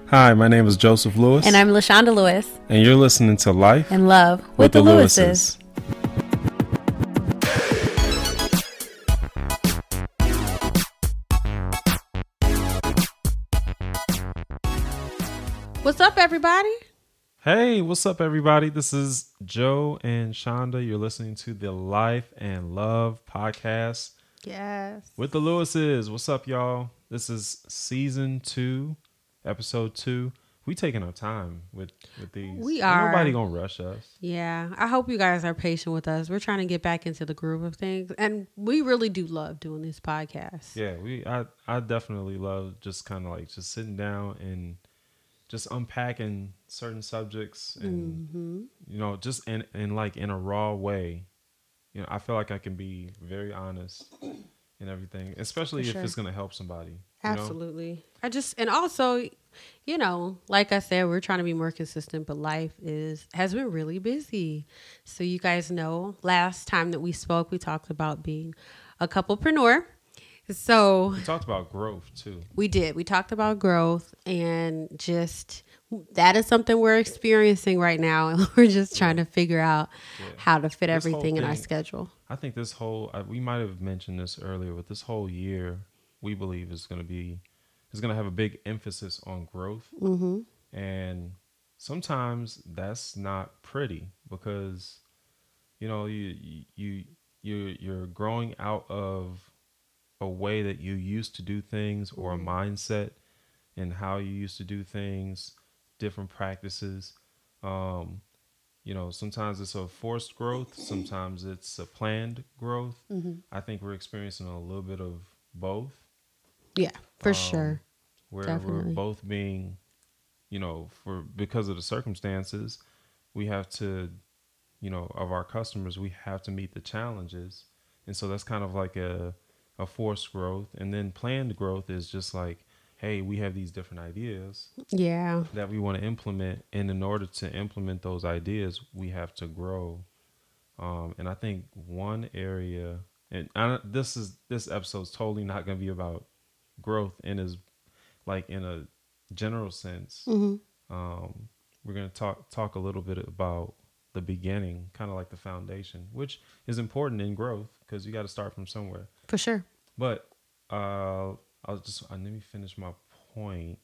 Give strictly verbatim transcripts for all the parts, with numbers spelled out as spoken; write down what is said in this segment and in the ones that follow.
Hi, my name is Joseph Lewis. And I'm LaShonda Lewis. And you're listening to Life and Love with, with the, the Lewises. What's up, everybody? Hey, what's up, everybody? This is Joe and Shonda. You're listening to the Life and Love podcast. Yes. With the Lewises. What's up, y'all? This is season two, episode two. We taking our time with, with these. We Ain't are. Nobody gonna rush us. Yeah. I hope you guys are patient with us. We're trying to get back into the groove of things. And we really do love doing this podcast. Yeah, we. I, I definitely love just kind of like just sitting down and just unpacking certain subjects and, Mm-hmm. you know, just in, in like in a raw way. You know, I feel like I can be very honest and everything, especially For if sure. it's going to help somebody. You Absolutely. Know? I just, and also, you know, like I said, we're trying to be more consistent, but life is, has been really busy. So you guys know, last time that we spoke, we talked about being a couplepreneur. So We talked about growth too. We did. We talked about growth and just that is something we're experiencing right now. And we're just trying to figure out Yeah. how to fit This whole everything in our thing- schedule. I think this whole, I- we might have mentioned this earlier, but this whole year we believe is going to be, is going to have a big emphasis on growth. Mm-hmm. And sometimes that's not pretty because, you know, you, you, you, you're growing out of a way that you used to do things or a mindset and how you used to do things, different practices. Um, you know, sometimes it's a forced growth. Sometimes it's a planned growth. Mm-hmm. I think we're experiencing a little bit of both. Yeah, for Um, sure. Where Definitely. we're both being, you know, for because of the circumstances, we have to, you know, of our customers, we have to meet the challenges. And so that's kind of like a, a forced growth. And then planned growth is just like, hey, we have these different ideas Yeah. that we want to implement. And in order to implement those ideas, we have to grow. Um, and I think one area, and I, this is this episode's totally not going to be about growth in as like in a general sense. Mm-hmm. Um, we're going to talk talk a little bit about the beginning, kind of like the foundation, which is important in growth because you got to start from somewhere. For sure. But uh, I'll just uh, let me finish my point.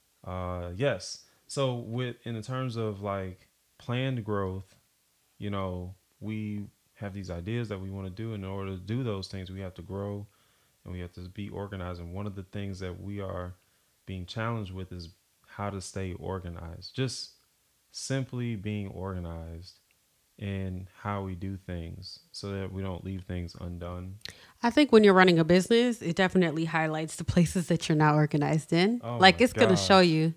Uh, yes. So with in terms of like planned growth, you know, we have these ideas that we want to do. And in order to do those things, we have to grow and we have to be organized. And one of the things that we are being challenged with is how to stay organized. Just simply being organized in how we do things so that we don't leave things undone. I think when you're running a business, it definitely highlights the places that you're not organized in. Oh like my it's going to gosh. show you.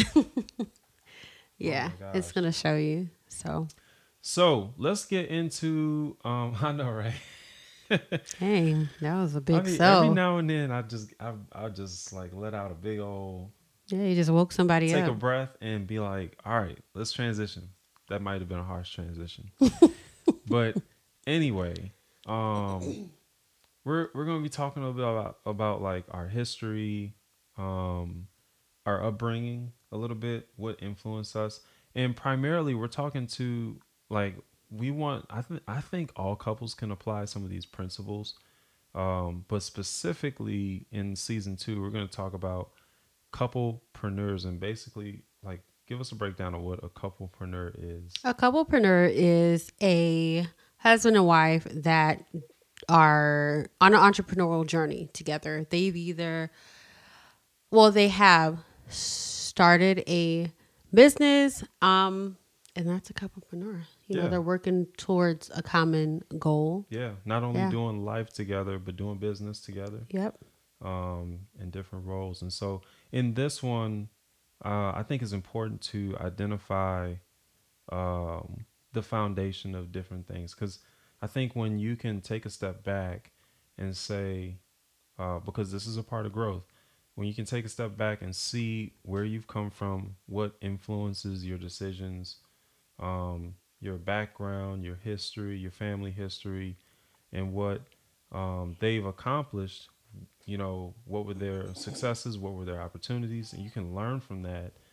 Yeah, Oh my it's gosh. going to show you. So, So let's get into, um, I know, right? hey, that was a big I mean, so. every now and then I just, I, I just like let out a big old, Yeah, you just woke somebody take up. a breath and be like, all right, let's transition. That might have been a harsh transition. But anyway, um, we're, we're going to be talking a bit about, about like our history, um, our upbringing a little bit, what influenced us. And primarily we're talking to like, we want, I think, I think all couples can apply some of these principles. Um, but specifically in season two, we're going to talk about couplepreneurs and basically like give us a breakdown of what a couplepreneur is. A couplepreneur is a husband and wife that are on an entrepreneurial journey together. They've either, well, they have started a business, um, and that's a couplepreneur. You know, Yeah. they're working towards a common goal. Yeah. Not only Yeah. doing life together, but doing business together. Yep. Um, in different roles. And so in this one, uh, I think it's important to identify um, the foundation of different things. Because I think when you can take a step back and say, uh, because this is a part of growth, when you can take a step back and see where you've come from, what influences your decisions, um, your background, your history, your family history, and what um, they've accomplished, you know, what were their successes, what were their opportunities, and you can learn from that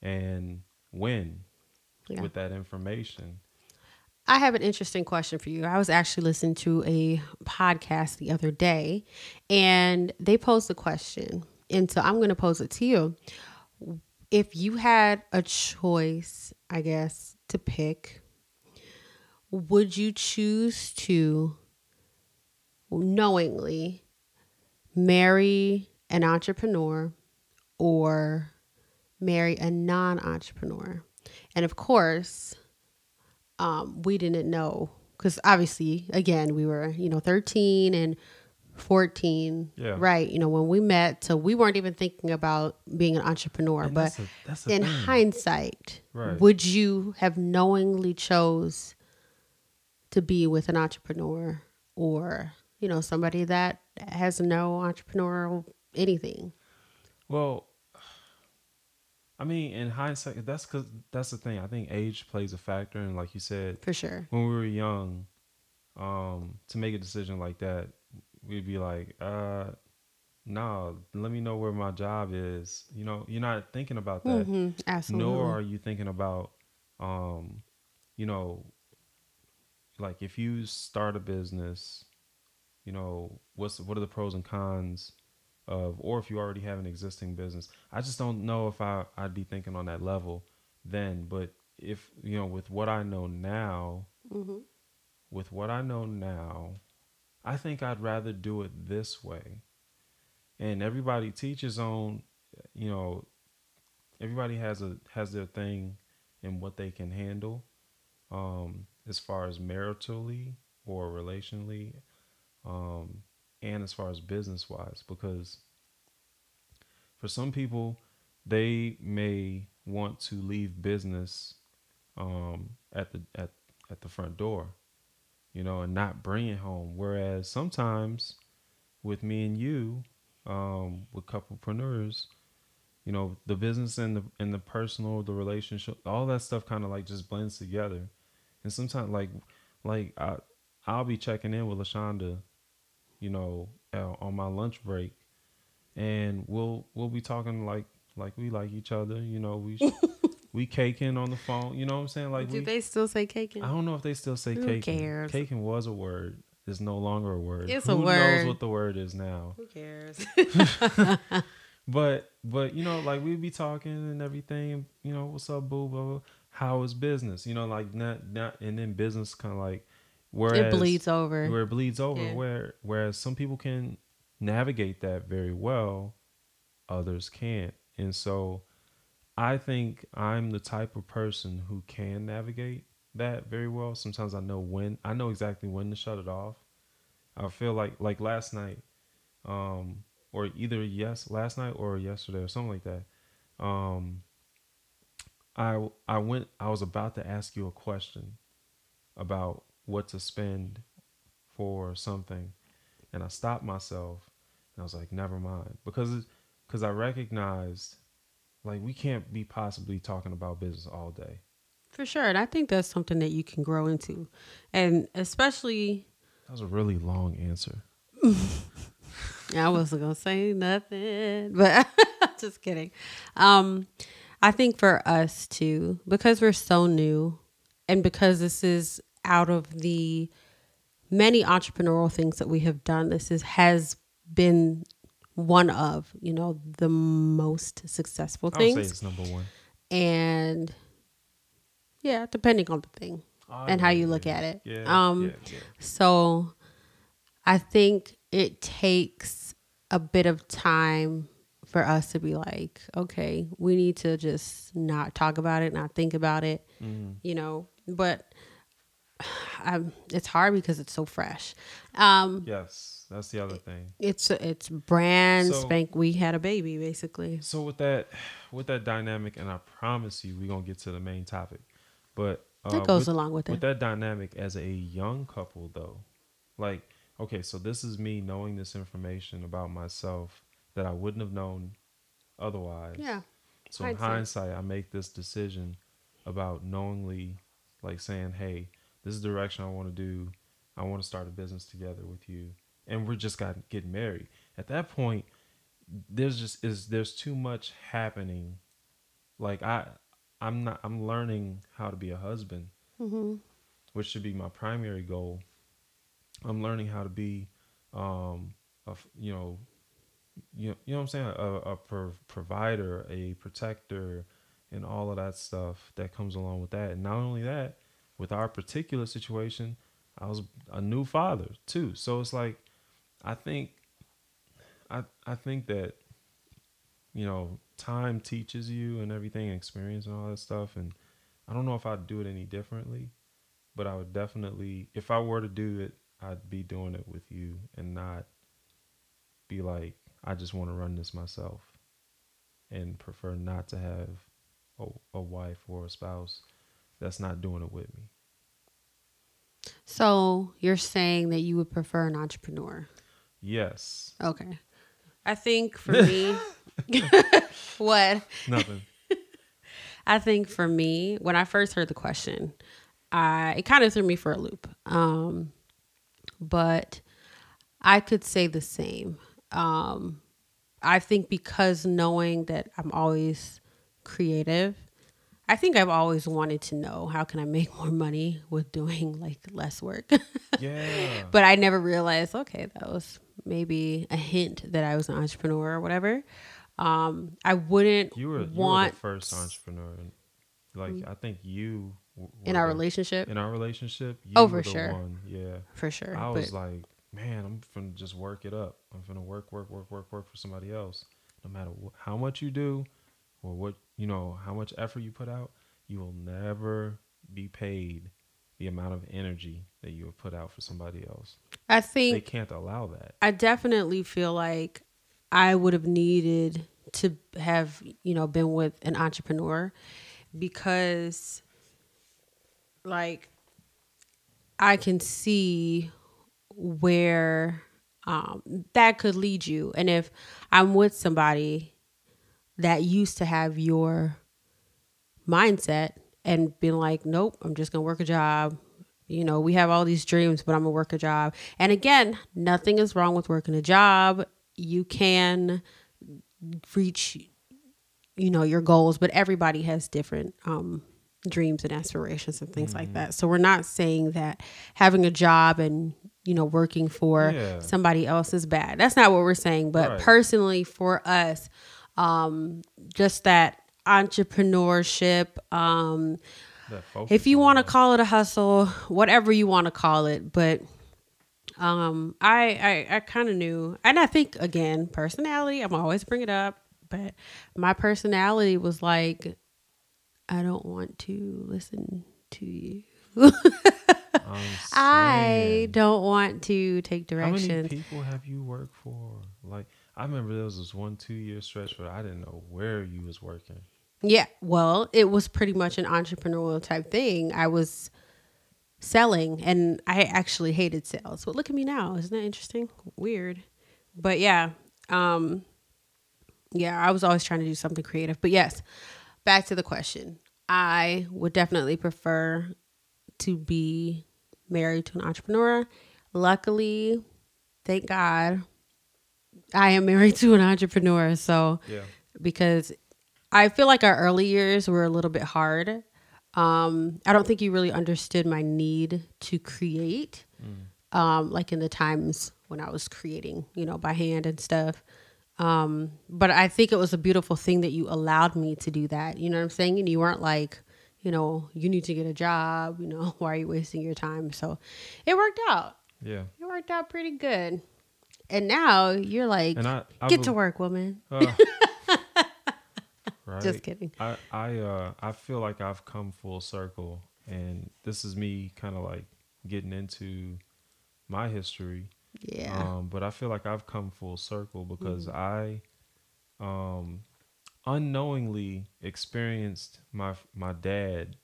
and win Yeah. with that information. I have an interesting question for you. I was actually listening to a podcast the other day and they posed a question. And so I'm going to pose it to you. If you had a choice, I guess, to pick, would you choose to knowingly marry an entrepreneur or marry a non-entrepreneur? And of course, um, we didn't know because obviously, again, we were, you know, thirteen and fourteen, Yeah. right? You know, when we met, so we weren't even thinking about being an entrepreneur. And But that's a, that's the in thing. hindsight, Right. would you have knowingly chose to be with an entrepreneur or, you know, somebody that has no entrepreneurial anything? Well, I mean, in hindsight, that's because that's the thing. I think age plays a factor, and like you said, For sure. when we were young, um, to make a decision like that, we'd be like, uh, no, let me know where my job is. You know, you're not thinking about that, Mm-hmm. Absolutely. nor are you thinking about, um, you know, like if you start a business, you know, what's what are the pros and cons of, or if you already have an existing business. I just don't know if I I'd be thinking on that level then. But if you know, with what I know now, Mm-hmm. with what I know now, I think I'd rather do it this way. And everybody teaches on, you know, everybody has a has their thing and what they can handle, um, as far as maritally or relationally, um, and as far as business wise, because for some people, they may want to leave business, um, at the at at the front door, you know, and not bring it home. Whereas sometimes with me and you, um, with couplepreneurs, you know, the business and the and the personal, the relationship, all that stuff kind of like just blends together. And sometimes like like I I'll be checking in with LaShonda, you know, uh, on my lunch break, and we'll we'll be talking like like we like each other, you know, we we caking on the phone, you know what I'm saying? Like Do we they still say I caking? don't know if they still say Who caking. cares? Caking was a word. It's no longer a word. It's Who a knows word. what the word is now? Who cares? But but you know, like we'd be talking and everything, you know, what's up, boo, blah, blah. How is business? You know, like not not and then business kind of like It whereas bleeds over. where it bleeds over, Yeah. where whereas some people can navigate that very well, others can't. And so I think I'm the type of person who can navigate that very well. Sometimes I know when I know exactly when to shut it off. I feel like like last night, um, or either yes last night or yesterday or something like that. Um, I I went. I was about to ask you a question about what to spend for something, and I stopped myself, and I was like, never mind, because because I recognized like we can't be possibly talking about business all day. For sure. And I think that's something that you can grow into. And especially, That was a really long answer. I wasn't going to say nothing, but just kidding. Um, I think for us too, because we're so new and because this is out of the many entrepreneurial things that we have done, this is, has been one of, you know, the most successful I would say things. it's number one. And yeah, depending on the thing Oh, and yeah, how you yeah, look at it. Yeah, Um, yeah, yeah. So I think it takes a bit of time for us to be like, okay, we need to just not talk about it, not think about it, Mm. you know, but um, it's hard because it's so fresh. Um, Yes, that's the other thing. it's, it's brand So- spank. We had a baby basically. So with that, with that dynamic, and I promise you, we're gonna get to the main topic. But uh, That goes with, along with it. with that dynamic as a young couple, though, like, okay, so this is me knowing this information about myself that I wouldn't have known otherwise. Yeah. So in Hindsight. hindsight, I make this decision about knowingly, like saying, "Hey, this is the direction I want to do. I want to start a business together with you, and we're just got getting married." At that point, there's just is there's too much happening like I I'm not I'm learning how to be a husband, Mm-hmm. which should be my primary goal. I'm learning how to be, um, a, f- you know, you know, you know what I'm saying, a, a pro- provider, a protector, and all of that stuff that comes along with that. And not only that, with our particular situation, I was a new father too. So it's like I think I I think that you know time teaches you and everything, experience and all that stuff. And I don't know if I'd do it any differently, but I would definitely, if I were to do it, I'd be doing it with you and not be like, I just want to run this myself and prefer not to have a, a wife or a spouse that's not doing it with me. So you're saying that you would prefer an entrepreneur? Yes. Okay. I think for me, what? Nothing. I think for me, when I first heard the question, I it kind of threw me for a loop. Um, but I could say the same. Um, I think because knowing that I'm always creative, I think I've always wanted to know how can I make more money with doing like less work. Yeah. But I never realized, okay, that was maybe a hint that I was an entrepreneur or whatever. Um, I wouldn't You were you were the want first entrepreneur. Like I think you w- in were our the relationship. in our relationship. Oh, You for were the sure. one. Yeah. For sure. I But was like, man, I'm finna just work it up. I'm finna work, work, work, work, work for somebody else. No matter wh- how much you do or what, you know, how much effort you put out, you will never be paid the amount of energy that you have put out for somebody else. I They think can't allow that. I definitely feel like I would have needed to have, you know, been with an entrepreneur because like I can see where um, that could lead you. And if I'm with somebody that used to have your mindset and been like, nope, I'm just going to work a job. You know, we have all these dreams, but I'm going to work a job. And again, nothing is wrong with working a job. You can reach, you know, your goals, but everybody has different um, dreams and aspirations and things like Mm-hmm. that. So we're not saying that having a job and, you know, working for Yeah. somebody else is bad. That's not what we're saying. But Right. personally, for us, um, just that entrepreneurship, um, That focus if you on want to that. call it a hustle, whatever you want to call it, but um, I I, I kind of knew, and I think again, personality. I'm always bring it up, but my personality was like, I don't want to listen to you. I'm I saying. don't want to take How many directions. people have you worked for? Like, I remember there was this one two year stretch where I didn't know where you was working. Yeah, well, it was pretty much an entrepreneurial type thing. I was selling and I actually hated sales. But look at me now. Isn't that interesting? Weird. But yeah, um yeah, I was always trying to do something creative. But yes, back to the question. I would definitely prefer to be married to an entrepreneur. Luckily, thank God, I am married to an entrepreneur. So, Yeah. because I feel like our early years were a little bit hard. Um, I don't think you really understood my need to create, Mm. um, like in the times when I was creating, you know, by hand and stuff. Um, but I think it was a beautiful thing that you allowed me to do that. You know what I'm saying? And you weren't like, you know, you need to get a job. You know, why are you wasting your time? So it worked out. Yeah. It worked out pretty good. And now you're like, And I, I get be- to work, woman. uh, right. Just kidding. I, I, uh, I feel like I've come full circle, and this is me kind of like getting into my history. Yeah. Um, but I feel like I've come full circle because mm. I, um, unknowingly experienced my my dad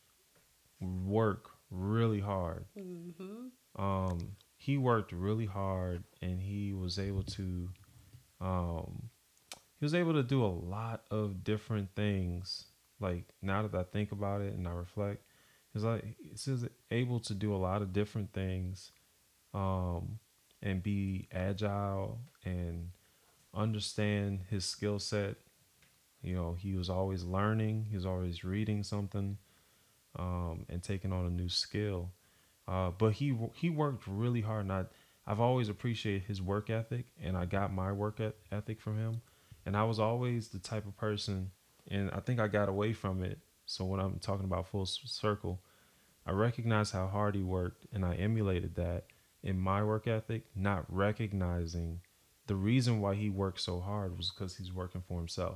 work really hard. Mm-hmm. Um, he worked really hard, and he was able to, um, he was able to do a lot of different things. Like now that I think about it and I reflect, he's like he's able to do a lot of different things, um, and be agile and understand his skill set You know, he was always learning. He was always reading something, um, and taking on a new skill. Uh, but he he worked really hard, and I, I've always appreciated his work ethic, and I got my work et- ethic from him. And I was always the type of person, and I think I got away from it. So when I'm talking about full s- circle, I recognized how hard he worked, and I emulated that in my work ethic, not recognizing the reason why he worked so hard was because he's working for himself.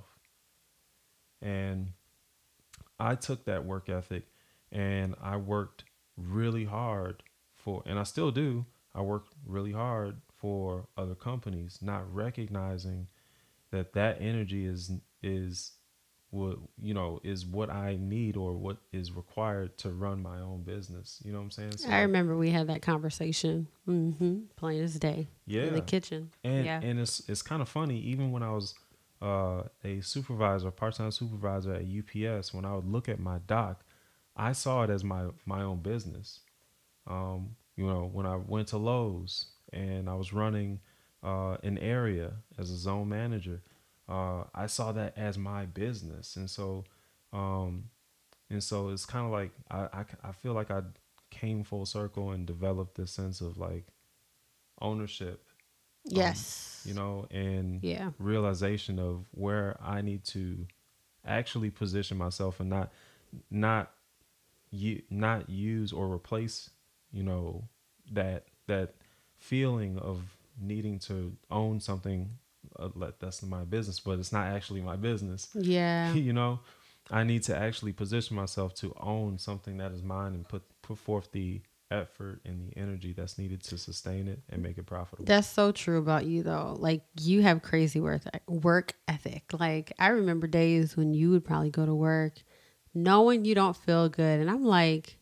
And I took that work ethic and I worked really hard for, and I still do. I work really hard for other companies, not recognizing that that energy is is what, you know, is what I need or what is required to run my own business. You know what I'm saying? So I like, remember we had that conversation. Mm-hmm. Plain as day in the yeah, kitchen. and Yeah. and it's it's kind of funny. Even when I was uh, a supervisor, part time supervisor at U P S, when I would look at my doc, I saw it as my my own business. Um, you know, when I went to Lowe's and I was running uh, an area as a zone manager, uh, I saw that as my business, and so um, and so it's kind of like I, I I feel like I came full circle and developed this sense of like ownership, um, you Yes. know, and Yeah. realization of where I need to actually position myself and not not you not use or replace, you know, that that feeling of needing to own something, uh, like that's my business, but it's not actually my business. Yeah. You know, I need to actually position myself to own something that is mine and put put forth the effort and the energy that's needed to sustain it and make it profitable. That's so true about you though. Like you have crazy work work ethic. Like I remember days when you would probably go to work knowing you don't feel good and I'm like,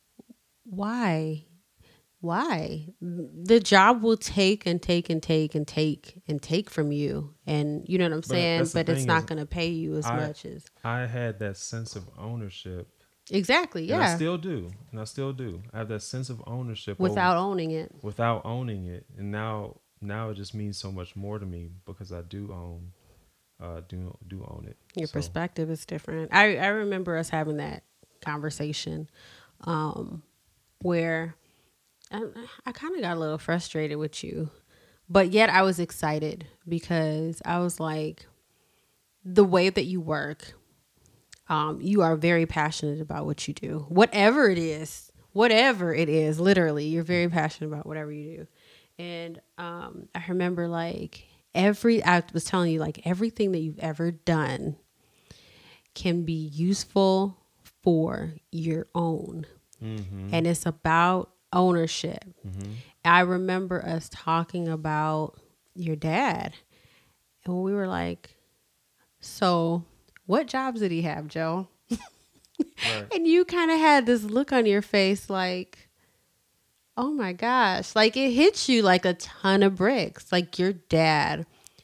why? Why? The job will take and take and take and take and take from you. And you know what I'm But saying? that's the But it's thing is, not going to pay you as I much as. I had that sense of ownership, Exactly. and I Yeah. still do, and I still do. I have that sense of ownership over Without owning it. without owning it, and now now it just means so much more to me because I do own uh do do own it. Your So perspective is different. I, I remember us having that conversation um, where I, I kind of got a little frustrated with you, but yet I was excited because I was like, the way that you work, um, you are very passionate about what you do, whatever it is, whatever it is, literally, you're very passionate about whatever you do. And um, I remember like every, I was telling you, like everything that you've ever done can be useful for your own. mm-hmm, And it's about ownership. mm-hmm. I remember us talking about your dad, and we were like, so what jobs did he have, Joe? Right. And you kind of had this look on your face like, oh my gosh, like it hits you like a ton of bricks. Like your dad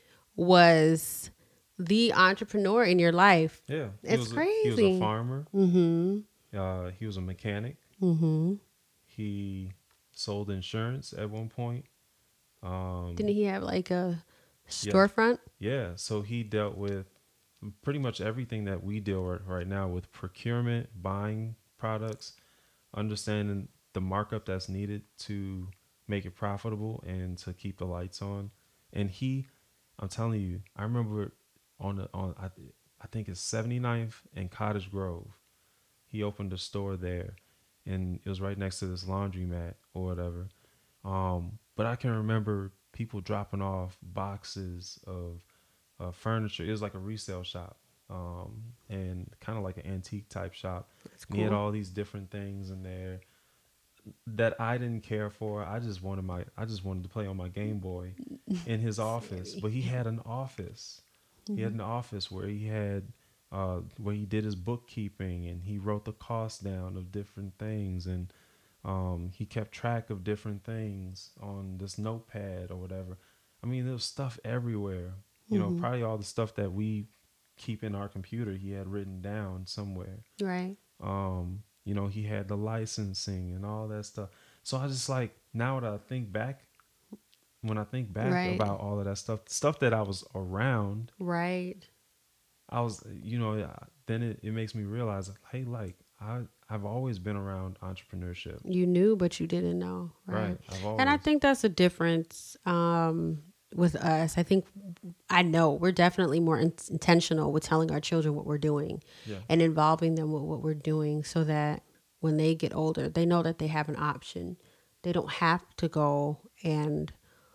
was the entrepreneur in your life. Yeah. He It's was a, he was a crazy. farmer. Mm-hmm. Uh, he was a mechanic. Mm-hmm. He sold insurance at one point. Didn't Um, he have like a yeah, storefront? yeah. So he dealt with pretty much everything that we deal with right now with procurement, buying products, understanding the markup that's needed to make it profitable and to keep the lights on. And he, I'm telling you, I remember on the on I, I think it's seventy-ninth and Cottage Grove. He opened a store there, and it was right next to this laundromat or whatever. Um, but I can remember people dropping off boxes of uh, furniture. It was like a resale shop, um, and kind of like an antique type shop. That's And he had cool. all these different things in there that I didn't care for. I just wanted my I just wanted to play on my Game Boy in his office. Sammy. But he had an office. He had Mm-hmm. an office where he had uh, where he did his bookkeeping and he wrote the cost down of different things, and um, he kept track of different things on this notepad or whatever. I mean, there was stuff everywhere. You know, Mm-hmm. probably all the stuff that we keep in our computer he had written down somewhere. Right. Um, you know, he had the licensing and all that stuff. So I just like now that I think back, when I think back Right. about all of that stuff, stuff that I was around, Right. I was, you know, yeah, then it, it makes me realize, hey, like I I've always been around entrepreneurship. You knew, but you didn't know, right? Right. I've And I always. think that's a difference um, with us. I think I know we're definitely more in- intentional with telling our children what we're doing Yeah. and involving them with what we're doing, so that when they get older, they know that they have an option. They don't have to go and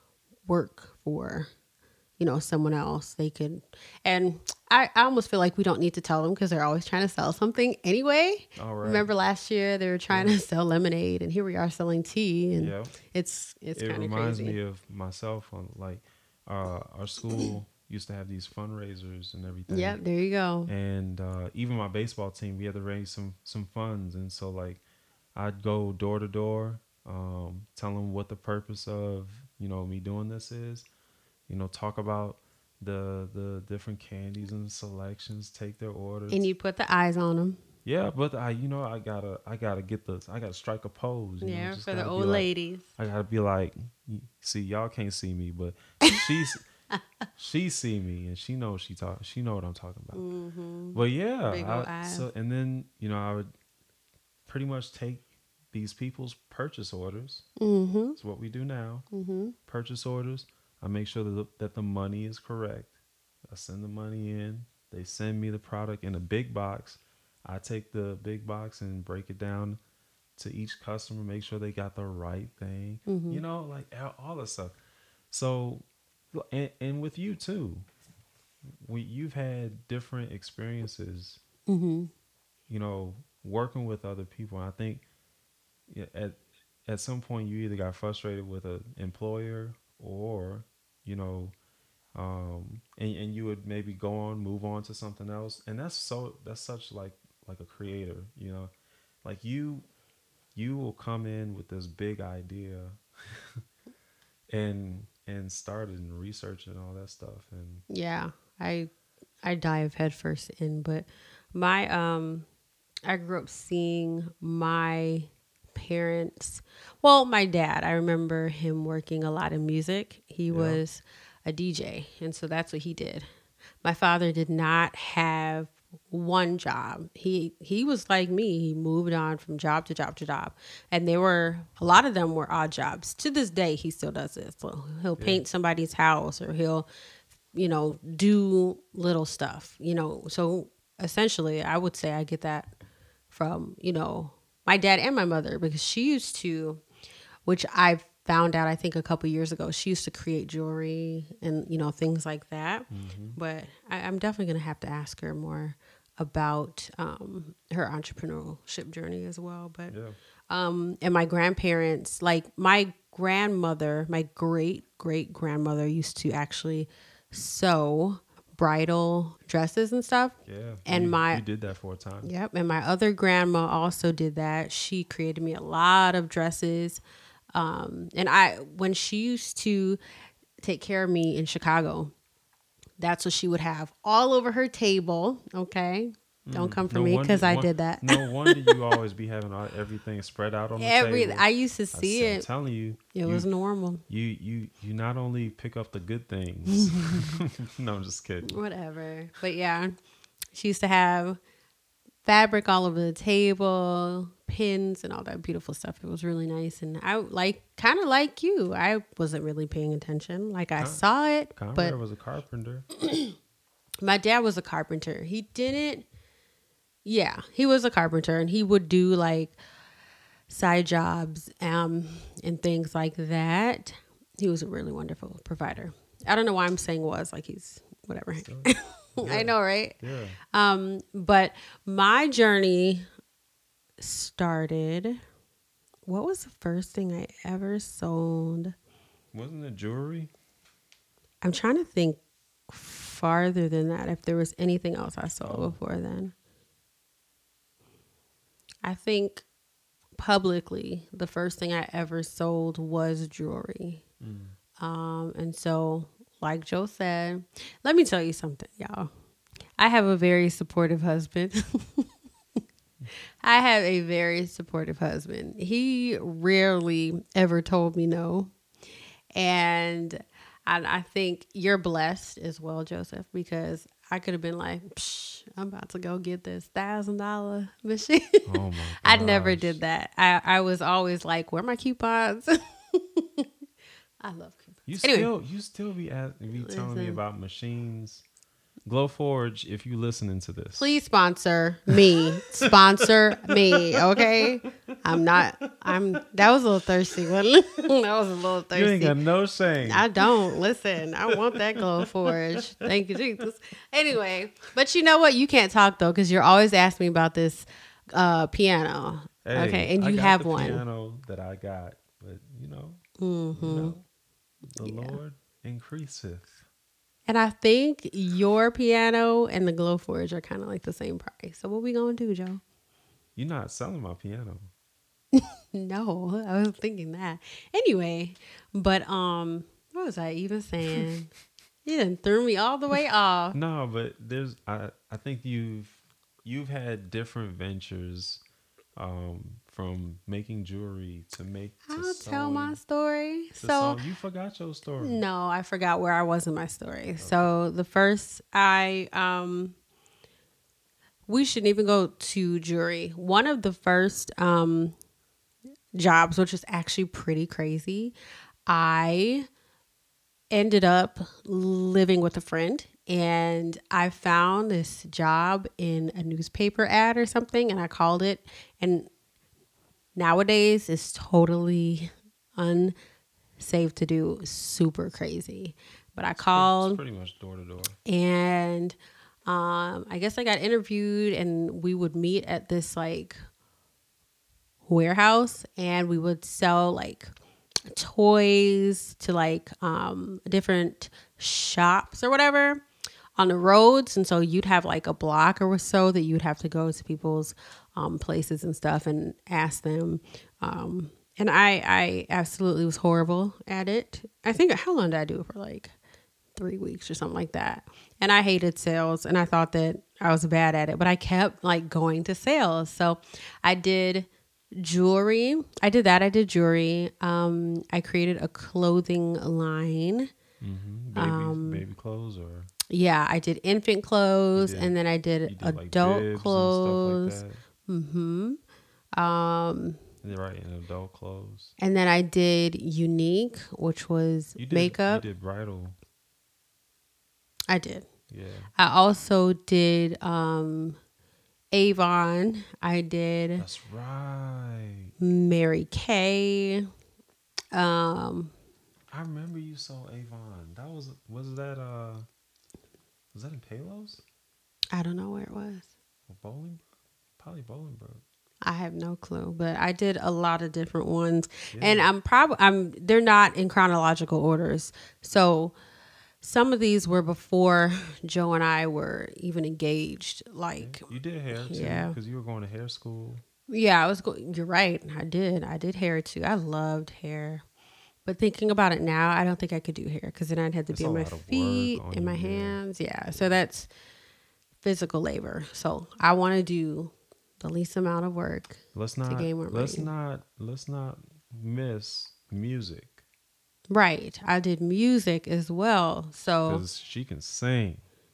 work for, you know, someone else. They could, and I, I almost feel like we don't need to tell them because they're always trying to sell something anyway. All right. Remember last year they were trying Yeah. to sell lemonade, and here we are selling tea, and Yeah. it's it's It kind of reminds crazy. me of myself on like uh, our school used to have these fundraisers and everything. Yeah, there you go. And uh, even my baseball team, we had to raise some some funds, and so like I'd go door to door, um, tell them what the purpose of you know me doing this is. You know, talk about the the different candies and selections, take their orders. And you put the eyes on them. Yeah, but I, you know, I gotta, I gotta get the, I gotta strike a pose. You know, Yeah, just for the gotta be old like, ladies. I gotta be like, see, y'all can't see me, but she's, she see me and she knows she talk, she know what I'm talking about. Mm-hmm. But yeah, Big old I, eyes. so and then you know I would pretty much take these people's purchase orders. Mm-hmm. That's what we do now. Mm-hmm. Purchase orders. I make sure that the, that the money is correct. I send the money in. They send me the product in a big box. I take the big box and break it down to each customer, make sure they got the right thing. Mm-hmm. You know, like all- all this stuff. So, and, and with you too, we you've had different experiences. Mm-hmm. You know, working with other people. And I think yeah, at at some point you either got frustrated with an employer or you know um and, and you would maybe go on move on to something else, and that's so that's such like like a creator, you know, like you you will come in with this big idea and and started and research and all that stuff. And Yeah, I I dive headfirst in, but my um I grew up seeing my parents. Well, my dad, I remember him working a lot in music. He yeah, was a D J, and so that's what he did. My father did not have one job. He he was like me. He moved on from job to job to job, and they were a lot of them were odd jobs. To this day, he still does this. So he'll yeah, paint somebody's house, or he'll, you know, do little stuff. You know, so essentially, I would say I get that from, you know, my dad and my mother, because she used to, which I found out I think a couple years ago, she used to create jewelry and, you know, things like that. mm-hmm, But I, I'm definitely going to have to ask her more about um, her entrepreneurship journey as well. But yeah, um, and my grandparents, like my grandmother, my great great grandmother used to actually sew bridal dresses and stuff. yeah. And you, my you did that for a time. Yep. And my other grandma also did that. She created me a lot of dresses. Um, and I, when she used to take care of me in Chicago, that's what she would have all over her table. Okay. Don't come for No me wonder- because I won- did that. No wonder you always be having all, everything spread out on the Every, table. I used to see I, am it. telling you, It you, was normal. you you you not only pick up the good things. No, I'm just kidding. Whatever. But yeah, she used to have fabric all over the table, pins and all that beautiful stuff. It was really nice. And I like, kind of like you, I wasn't really paying attention. Like I Con- saw it, Conrad but was a carpenter. my dad was a carpenter. He didn't, yeah, he was a carpenter, and he would do like side jobs um, and things like that. He was a really wonderful provider. I don't know why I'm saying was, like he's whatever. So, I yeah, know, right? yeah. Um, but my journey started. What was the first thing I ever sold? Wasn't it jewelry? I'm trying to think farther than that, if there was anything else I sold Oh. before then. I think publicly, the first thing I ever sold was jewelry. Mm. Um, and so, like Joe said, let me tell you something, y'all. I have a very supportive husband. I have a very supportive husband. He rarely ever told me no. And I, I think you're blessed as well, Joseph, because I could have been like, Psh, I'm about to go get this thousand dollar machine. Oh my I never gosh. did that. I, I was always like, where are my coupons? I love coupons. You Anyway, still you still be at, be telling me listen. about machines. Glowforge, if you listening to this, Please sponsor me. Sponsor me, okay? I'm not. I'm. That was a little thirsty, wasn't it? That was a little thirsty. you ain't got no shame. I don't listen. I want that glow forge. Thank you, Jesus. Anyway, but you know what? You can't talk though because you're always asking me about this uh, piano. Hey, okay, and I you got have the one. piano that I got, but you know, Mm-hmm. you know the Yeah. Lord increaseth. And I think your piano and the glow forge are kind of like the same price. So what we gonna do, Joe? You're not selling my piano. No, I was thinking that. Anyway, but um, what was I even saying? You done threw me all the way off. No, but there's I I think you've you've had different ventures, um, from making jewelry to make to I'll tell my sewing story. to So sewing. You forgot your story. no, I forgot where I was in my story. So the first I um we shouldn't even go to jewelry. One of the first um jobs, which is actually pretty crazy, I ended up living with a friend and I found this job in a newspaper ad or something and I called it, and nowadays it's totally unsafe to do, super crazy. But I It's called pretty much door to door. and um, I guess I got interviewed and we would meet at this like warehouse and we would sell like toys to like um, different shops or whatever on the roads. And so you'd have like a block or so that you'd have to go to people's um, places and stuff and ask them. Um, and I, I absolutely was horrible at it. I think, how long did I do it for? Like three weeks or something like that. And I hated sales and I thought that I was bad at it, but I kept like going to sales. So I did jewelry. I did that. I did jewelry. Um, I created a clothing line. Mm-hmm. Baby, Um, baby clothes or Yeah, I did infant clothes, did- and then I did, you did like adult bibs clothes. and stuff like Mm-hmm. Um, that. Right, in adult clothes. and then I did unique, which was You did makeup. You did bridal. I did. Yeah. I also did um, Avon. I did That's right. Mary Kay. Um, I remember you saw Avon. That was was that uh was that in Palos I don't know where it was. or Bolingbrook? Probably Bolingbrook. I have no clue, but I did a lot of different ones, Yeah. and I'm probably I'm they're not in chronological orders. So some of these were before Joe and I were even engaged. Like, You did hair too, Yeah. because you were going to hair school. yeah, I was going. You're right. I did. I did hair too. I loved hair. But thinking about it now, I don't think I could do hair because then I'd have to It's be a on my lot of work feet on and my your hair. hands. Yeah. So that's physical labor. So I want to do the least amount of work. Let's not gain more let's money. not let's not miss music, Right. I did music as well. So because she can sing.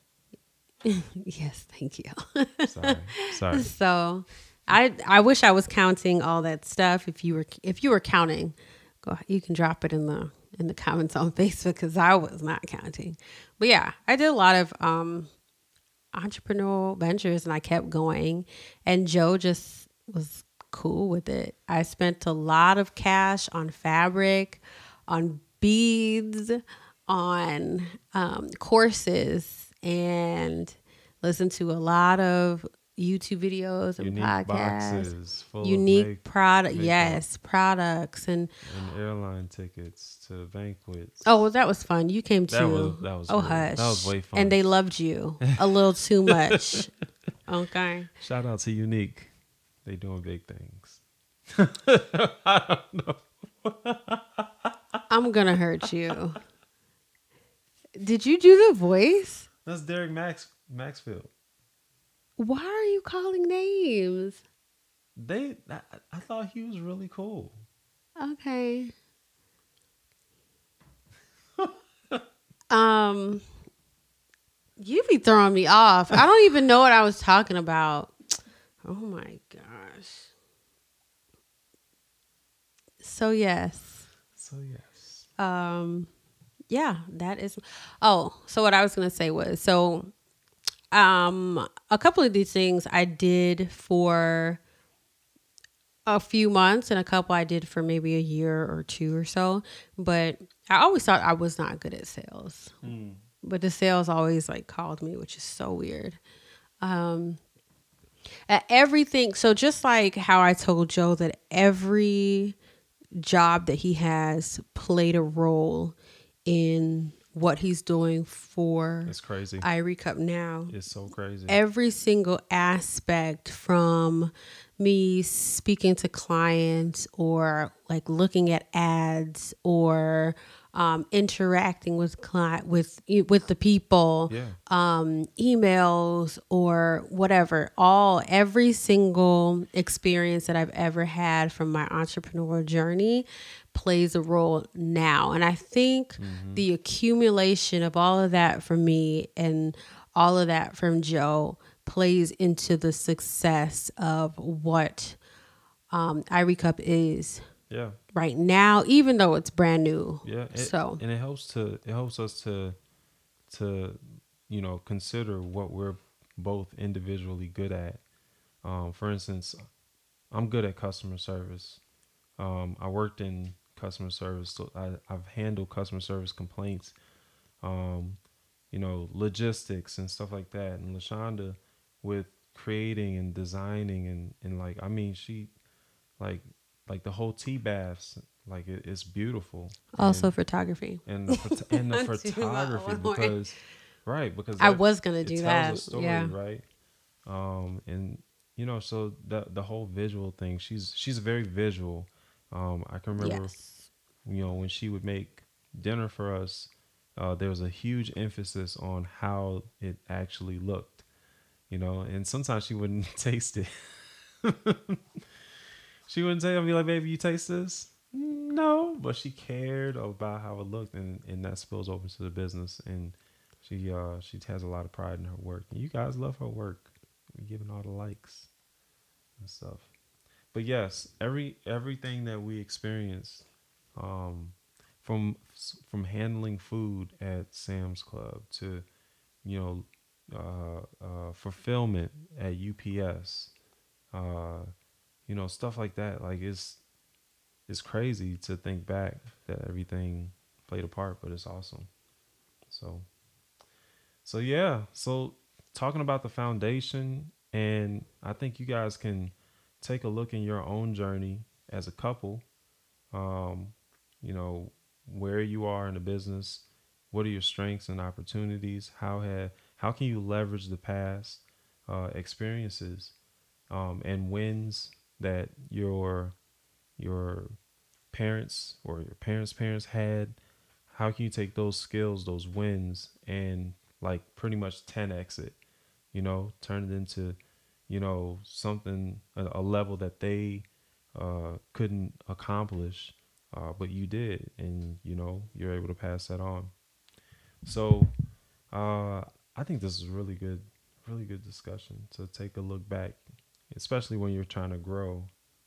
yes, thank you. Sorry, sorry. So I I wish I was counting all that stuff. If you were if you were counting, go you can drop it in the in the comments on Facebook because I was not counting. But yeah, I did a lot of um entrepreneurial ventures and I kept going, and Joe just was cool with it. I spent a lot of cash on fabric, on beads, on um, courses, and listened to a lot of YouTube videos and Unique podcasts. boxes full Unique of make, product, makeup. yes, products, and and airline tickets to banquets. oh, well, that was fun. You came too. That was that was oh, really- hush. that was way fun. And they loved you a little too much. Okay. Shout out to Unique. They doing big things. I don't know. I'm gonna hurt you. Did you do the voice? That's Derek Max Maxfield. Why are you calling names? They I, I thought he was really cool. Okay. um You be throwing me off. I don't even know what I was talking about. Oh my gosh. So yes. So yes. Um yeah, that is oh, so what I was gonna say was so um a couple of these things I did for a few months and a couple I did for maybe a year or two or so. But I always thought I was not good at sales. Mm. But the sales always like called me, which is so weird. Um, at everything. So just like how I told Joe that every job that he has played a role in what he's doing for it's crazy. Irie Cup now. It's so crazy. Every single aspect from me speaking to clients or like looking at ads or um, interacting with client with with the people, yeah. um, emails or whatever. All every single experience that I've ever had from my entrepreneurial journey plays a role now. And I think mm-hmm. the accumulation of all of that from me and all of that from Joe plays into the success of what um, Irie Cup is yeah. right now, even though it's brand new. Yeah. It, so and it helps to it helps us to to you know consider what we're both individually good at. Um, for instance, I'm good at customer service. Um, I worked in customer service, so I, I've handled customer service complaints, um, you know, logistics and stuff like that. And LaShonda, with creating and designing and, and like, I mean, she like like the whole tea baths, like it, it's beautiful. Also and, photography and the, and the photography because right because I that, was gonna do it that. Tells a story, yeah. Right. Um, and you know, so the the whole visual thing. She's she's very visual. Um, I can remember, yes. you know, when she would make dinner for us, uh, there was a huge emphasis on how it actually looked, you know, and sometimes she wouldn't taste it. She wouldn't say, I'd be like, baby, you taste this? No, but she cared about how it looked, and, and that spills over to the business. And she uh, she has a lot of pride in her work. And you guys love her work. We're giving all the likes and stuff. But yes, every everything that we experience, um, from from handling food at Sam's Club to, you know, uh, uh, fulfillment at U P S, uh, you know, stuff like that. Like it's it's crazy to think back that everything played a part, but it's awesome. So, so yeah. So talking about the foundation, and I think you guys can take a look in your own journey as a couple. Um, you know, where you are in the business, what are your strengths and opportunities? How have how can you leverage the past uh, experiences um, and wins that your your parents or your parents' parents had? How can you take those skills, those wins, and like pretty much ten X it? You know, turn it into, you know, something, a, a level that they uh, couldn't accomplish, uh, but you did, and you know, you're able to pass that on. So uh, I think this is really good, really good discussion to take a look back, especially when you're trying to grow.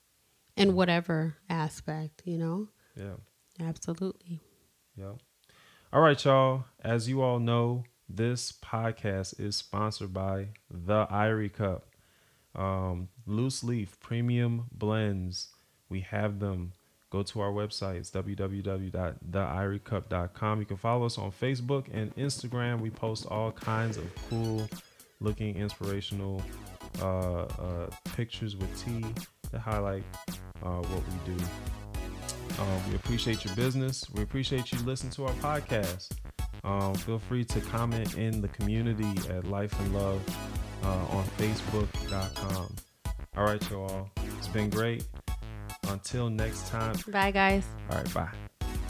In whatever aspect, you know? Yeah. Absolutely. Yeah. All right, y'all. As you all know, this podcast is sponsored by the Irie Cup. Um, loose leaf premium blends. We have them. Go to our website. It's w w w dot the irie cup dot com. You can follow us on Facebook and Instagram. We post all kinds of cool looking inspirational uh, uh, pictures with tea to highlight uh, what we do. Um, we appreciate your business. We appreciate you listening to our podcast. Um, feel free to comment in the community at Life and Love uh, on facebook dot com. All right, y'all. It's been great. Until next time. Bye, guys. All right, bye.